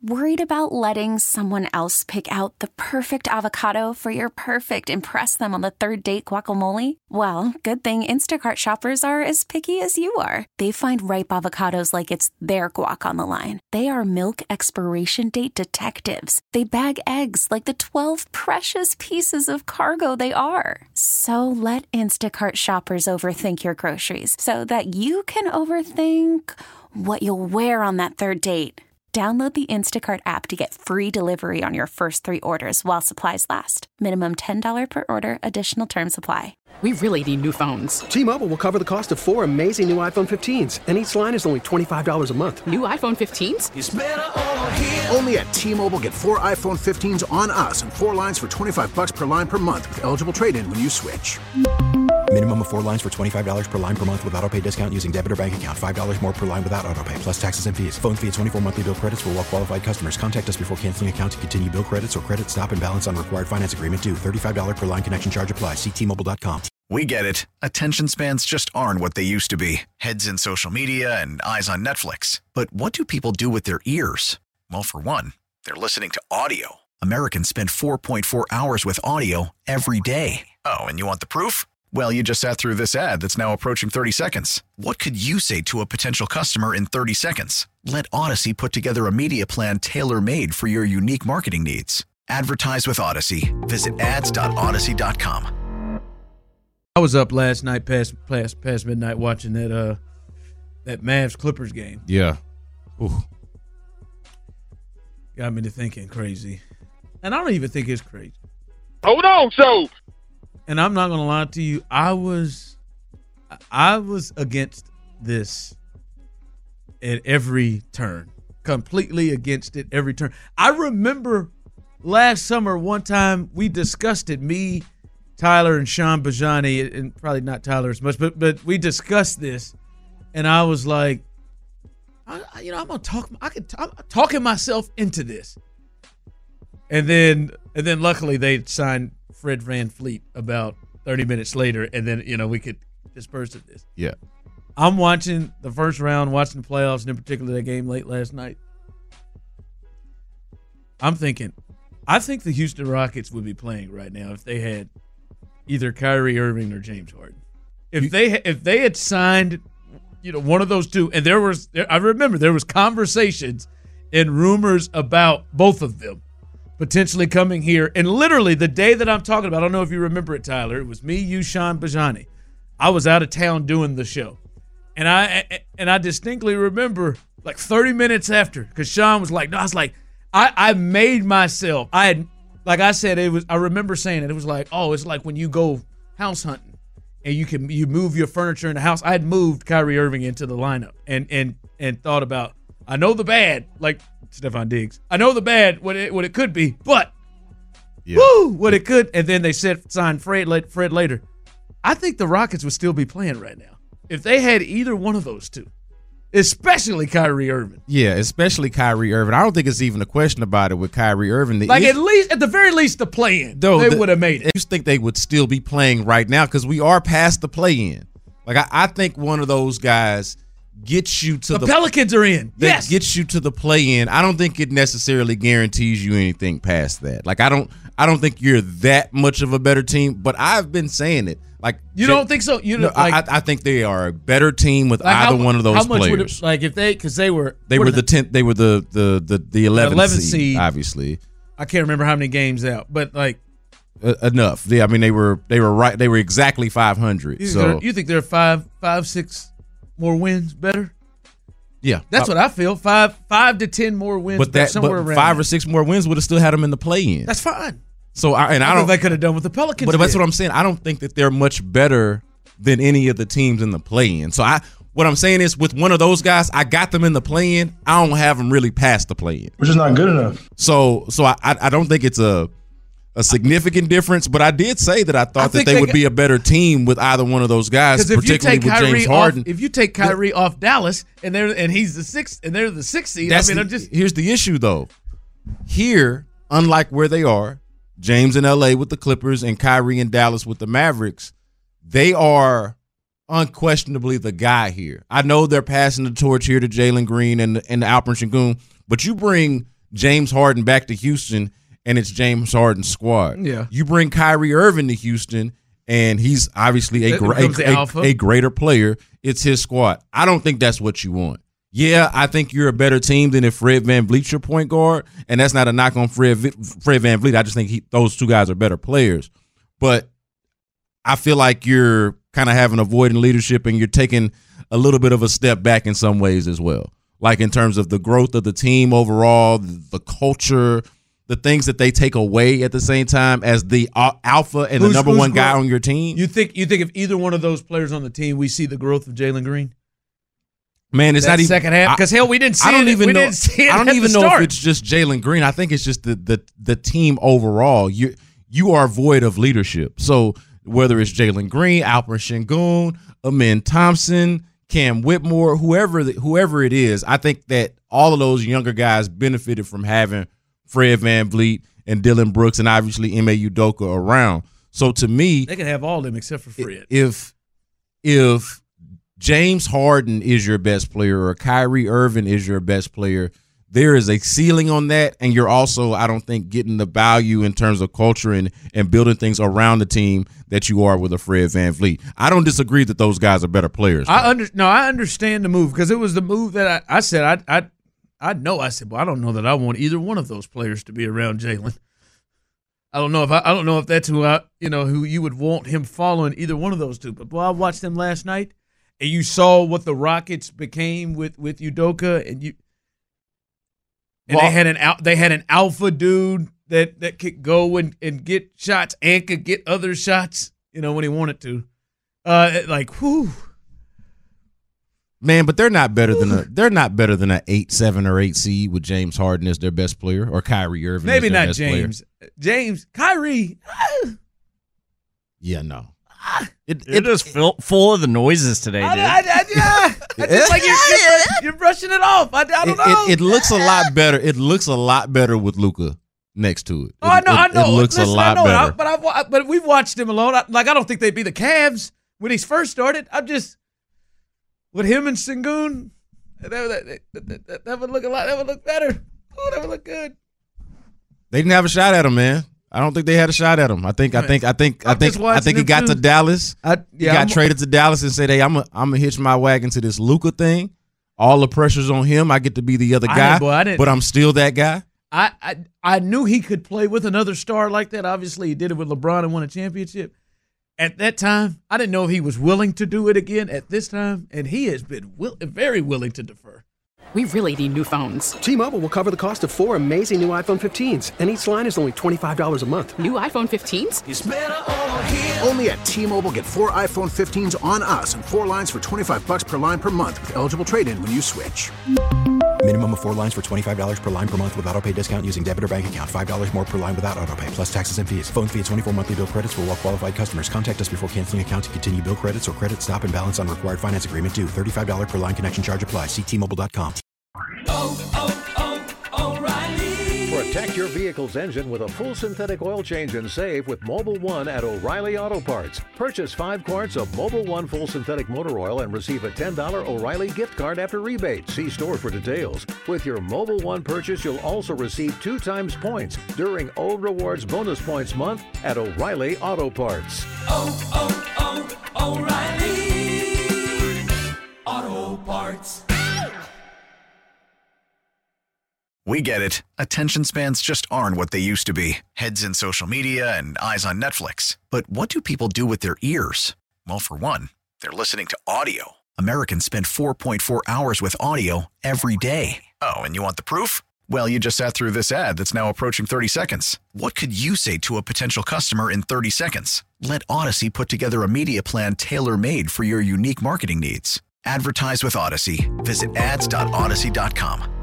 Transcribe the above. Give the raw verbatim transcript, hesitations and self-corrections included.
Worried about letting someone else pick out the perfect avocado for your perfect impress them on the third date guacamole? Well, good thing Instacart shoppers are as picky as you are. They find ripe avocados like it's their guac on the line. They are milk expiration date detectives. They bag eggs like the twelve precious pieces of cargo they are. So let Instacart shoppers overthink your groceries so that you can overthink what you'll wear on that third date. Download the Instacart app to get free delivery on your first three orders while supplies last. Minimum ten dollars per order. Additional terms apply. We really need new phones. T-Mobile will cover the cost of four amazing new iPhone fifteens, and each line is only twenty-five dollars a month. New iPhone fifteens? It's better over here. Only at T-Mobile, get four iPhone fifteens on us and four lines for twenty-five dollars per line per month with eligible trade-in when you switch. Minimum of four lines for twenty-five dollars per line per month with autopay discount using debit or bank account. five dollars more per line without autopay, plus taxes and fees. Phone fee at twenty-four monthly bill credits for well-qualified customers. Contact us before canceling account to continue bill credits or credit stop and balance on required finance agreement due. thirty-five dollars per line connection charge applies. See T Mobile dot com. We get it. Attention spans just aren't what they used to be. Heads in social media and eyes on Netflix. But what do people do with their ears? Well, for one, they're listening to audio. Americans spend four point four hours with audio every day. Oh, and you want the proof? Well, you just sat through this ad that's now approaching thirty seconds. What could you say to a potential customer in thirty seconds? Let Odyssey put together a media plan tailor-made for your unique marketing needs. Advertise with Odyssey. Visit ads dot odyssey dot com. I was up last night past past past midnight watching that uh that Mavs Clippers game. Yeah. Ooh. Got me to thinking crazy. And I don't even think it's crazy. Hold on, so And I'm not gonna lie to you, I was I was against this at every turn. Completely against it every turn. I remember last summer one time we discussed it, me, Tyler, and Sean Bajani, and probably not Tyler as much, but but we discussed this, and I was like, I, you know, I'm gonna talk. I could. I'm talking myself into this, and then and then luckily they signed Fred VanVleet about thirty minutes later, and then you know we could disperse of this. Yeah, I'm watching the first round, watching the playoffs, and in particular that game late last night. I'm thinking, I think the Houston Rockets would be playing right now if they had either Kyrie Irving or James Harden. If they if they had signed, you know, one of those two, and there was, I remember there was conversations and rumors about both of them potentially coming here. And literally the day that I'm talking about, I don't know if you remember it, Tyler, it was me, you, Sean Bajani. I was out of town doing the show. And I and I distinctly remember like thirty minutes after, because Sean was like, no, I was like, I, I made myself, I had, like I said, it was, I remember saying it, it was like, oh, it's like when you go house hunting and you can, you move your furniture in the house. I had moved Kyrie Irving into the lineup and, and, and thought about, I know the bad, like Stephon Diggs. I know the bad, what it, what it could be, but yeah. Woo, what it could. And then they said, signed Fred, Fred later. I think the Rockets would still be playing right now if they had either one of those two, especially Kyrie Irving. Yeah, especially Kyrie Irving. I don't think it's even a question about it with Kyrie Irving. The like issue, at least, at the very least, the play-in. Though, they the, would have made it. I just think they would still be playing right now because we are past the play-in. Like I, I think one of those guys gets you to the, the Pelicans are in. That yes, gets you to the play-in. I don't think it necessarily guarantees you anything past that. Like I don't, I don't think you're that much of a better team. But I've been saying it. Like you don't think so? You no, like, I, I think they are a better team with like either how, one of those how much players. Would it, like if they, because they were they were the tenth, they were the the the the eleventh seed, seed, obviously. I can't remember how many games out, but like uh, enough. Yeah, I mean they were they were right. They were exactly five hundred. So you think they're five, five, six more wins better? Yeah, that's uh, what I feel. Five, five to ten more wins, but that somewhere but around five there. or six more wins would have still had them in the play-in. That's fine. So I and I, I don't. They could have done what the Pelicans. But did. that's what I'm saying. I don't think that they're much better than any of the teams in the play-in. So I, what I'm saying is, with one of those guys, I got them in the play-in. I don't have them really past the play-in, which is not good enough. So, so I, I don't think it's a a significant difference. But I did say that I thought I that they, they would got, be a better team with either one of those guys, particularly with Kyrie James Harden. Off, if you take Kyrie off Dallas and they're and he's the sixth and they're the sixth seed, I mean, the, I'm just here's the issue though. Here, unlike where they are, James in L A with the Clippers and Kyrie in Dallas with the Mavericks, they are unquestionably the guy here. I know they're passing the torch here to Jalen Green and and Alperen Sengun, but you bring James Harden back to Houston, and it's James Harden's squad. Yeah. You bring Kyrie Irving to Houston, and he's obviously a, gra- a, a, a greater player. It's his squad. I don't think that's what you want. Yeah, I think you're a better team than if Fred VanVleet's your point guard, and that's not a knock on Fred Fred VanVleet. I just think he, those two guys are better players. But I feel like you're kind of having avoidant leadership, and you're taking a little bit of a step back in some ways as well, like in terms of the growth of the team overall, the culture, the things that they take away at the same time as the alpha and who's, the number one guy growth? on your team. You think you think if either one of those players on the team, we see the growth of Jalen Green? Man, it's that not even second half because hell, we didn't see I don't it. Even we know, didn't see it I don't at even the know start. if it's just Jalen Green. I think it's just the the the team overall. You you are void of leadership. So whether it's Jalen Green, Alperen Sengun, Amen Thompson, Cam Whitmore, whoever the, whoever it is, I think that all of those younger guys benefited from having Fred VanVleet and Dylan Brooks and obviously Ime Udoka around. So to me, they can have all of them except for Fred. If if James Harden is your best player or Kyrie Irving is your best player, there is a ceiling on that, and you're also, I don't think, getting the value in terms of culture and, and building things around the team that you are with a Fred VanVleet. I don't disagree that those guys are better players. I under, no, I understand the move because it was the move that I, I said I I I know I said, well, I don't know that I want either one of those players to be around Jalen. I don't know if I, I don't know if that's who I you know who you would want him following either one of those two. But boy, I watched them last night. And you saw what the Rockets became with, with Udoka, and you and well, they had an out they had an alpha dude that, that could go and, and get shots and could get other shots, you know, when he wanted to. Uh, like, whew. Man, but they're not better than a they're not better than an eight, seven, or eight seed with James Harden as their best player or Kyrie Irving. Maybe as their not best James. Player. James, Kyrie. Yeah, no. It, it, it is full, full of the noises today, dude. I, I, I, yeah. It's just like you're, you're, you're brushing it off. I, I don't it, know. It, it looks a lot better. It looks a lot better with Luka next to it. Oh, I know, it, I know. It looks Listen, a lot I know, better. I, but I, but we've watched him alone. I, like I don't think they'd be the Cavs when he first started. I'm just with him and Sengun. That, that, that, that, that would look a lot. That would look better. Oh, that would look good. They didn't have a shot at him, man. I don't think they had a shot at him. I think, I think, I think, I think, I think he got to Dallas. I, yeah, he got I'm, traded to Dallas and said, "Hey, I'm, a, I'm gonna hitch my wagon to this Luka thing. All the pressure's on him. I get to be the other guy, I boy, I but I'm still that guy." I, I, I knew he could play with another star like that. Obviously, he did it with LeBron and won a championship. At that time, I didn't know if he was willing to do it again. At this time, and he has been will, very willing to defer. We really need new phones. T-Mobile will cover the cost of four amazing new iPhone fifteens, and each line is only twenty-five dollars a month. New iPhone fifteens? It's better over here. Only at T-Mobile, get four iPhone fifteens on us and four lines for twenty-five dollars per line per month with eligible trade-in when you switch. Minimum of four lines for twenty-five dollars per line per month with autopay discount using debit or bank account. five dollars more per line without autopay, plus taxes and fees. Phone fee at twenty-four monthly bill credits for well-qualified customers. Contact us before canceling account to continue bill credits or credit stop and balance on required finance agreement due. thirty-five dollars per line connection charge applies. See T Mobile dot com. Oh, oh, oh, O'Reilly. Protect your vehicle's engine with a full synthetic oil change and save with Mobil one at O'Reilly Auto Parts. Purchase five quarts of Mobil one full synthetic motor oil and receive a ten dollars O'Reilly gift card after rebate. See store for details. With your Mobil one purchase, you'll also receive two times points during O Rewards Bonus Points Month at O'Reilly Auto Parts. Oh, oh, oh, O'Reilly Auto Parts. We get it. Attention spans just aren't what they used to be. Heads in social media and eyes on Netflix. But what do people do with their ears? Well, for one, they're listening to audio. Americans spend four point four hours with audio every day. Oh, and you want the proof? Well, you just sat through this ad that's now approaching thirty seconds. What could you say to a potential customer in thirty seconds? Let Odyssey put together a media plan tailor-made for your unique marketing needs. Advertise with Odyssey. Visit ads dot odyssey dot com.